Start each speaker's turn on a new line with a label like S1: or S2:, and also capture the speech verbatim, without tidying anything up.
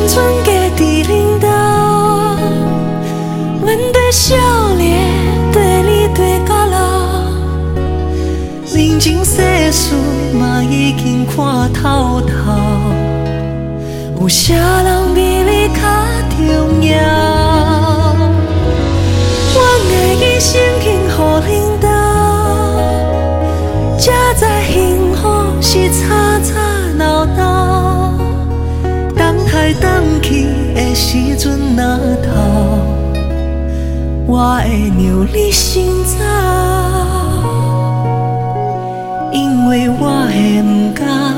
S1: 春家伫领导，阮对少年，对你对到老，人情世事嘛已经看透透，有啥人比你较重要？阮的一生幸福领导，才知幸福是吵吵闹闹，等来等去的时阵若头，我会让你先走，因为我会不甘。